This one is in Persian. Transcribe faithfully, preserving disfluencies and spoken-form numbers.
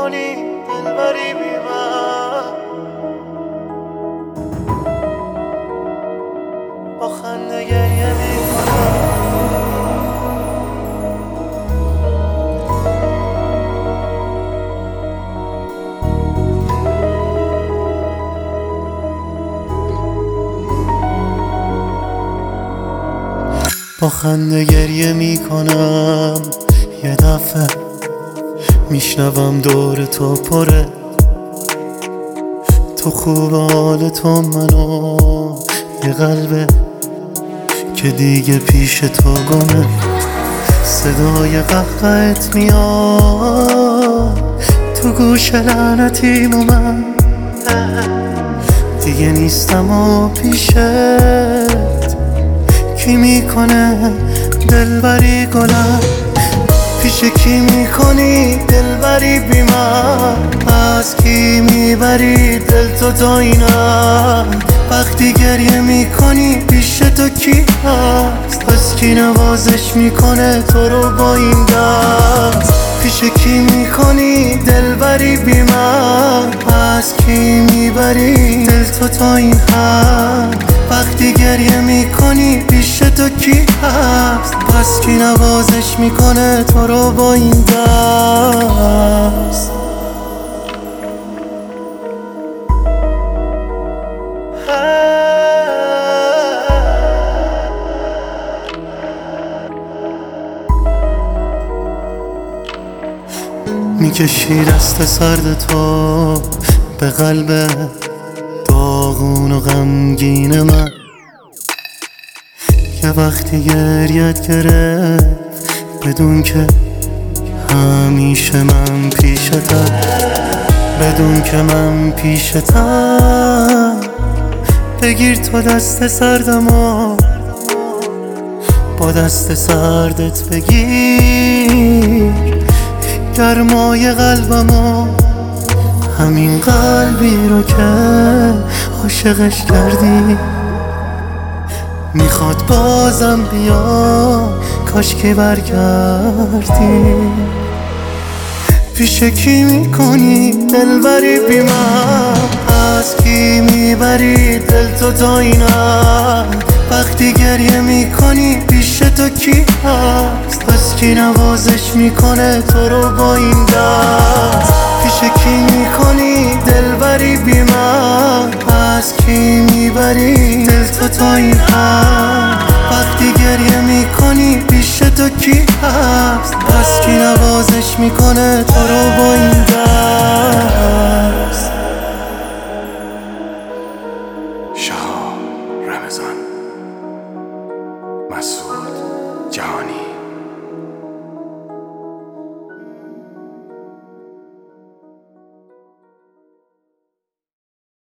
میکنی دلبری بی من، با خنده گریه میکنم. با خنده گریه میکنم. یه دفعه میشنوم دور تو پره، تو خوب حال تو منو، یه قلبه که دیگه پیش تو گمه. صدای قهقهت میاد تو گوش لعنتیم و من دیگه نیستم و پیشت. کی میکنه دلبری گلم، پیش کی میکنی دلبری بی من؟ از کی میبری دل تو تا اینم؟ وقتی گریه میکنی پیش تو کی هست؟ از کی نوازش میکنه تو رو با این دست؟ پیش کی میکنی دلبری بی من؟ از کی میبری دل تو تا این حد؟ وقتی گریه میکنی پیش تو کی هست؟ پس کی نوازش میکنه تو رو با این دست؟ میکشی دست سرد تو به قلب داغون و غمگین من، که وقتی گریت گرفت بدون که همیشه من پیشتم، بدون که من پیشتم. بگیر تو دست سردم و با دست سردت بگیر گرمای قلبم و همین قلبی رو که عاشقش کردی. میخواد بازم بیا کاش که برگردی. پیش کی میکنی دلبری بی من؟ از کی میبری دل تو تا اینم؟ وقتی گریه میکنی پیش تو کی هست؟ پس کی نوازش میکنه تو رو با این دست؟ پیش کی میکنی دلبری بی من؟ از کی میبری دل تو تا این حد؟ وقتی گریه میکنی پیش تو کی هست؟ پس کی نوازش میکنه تو رو با این دست؟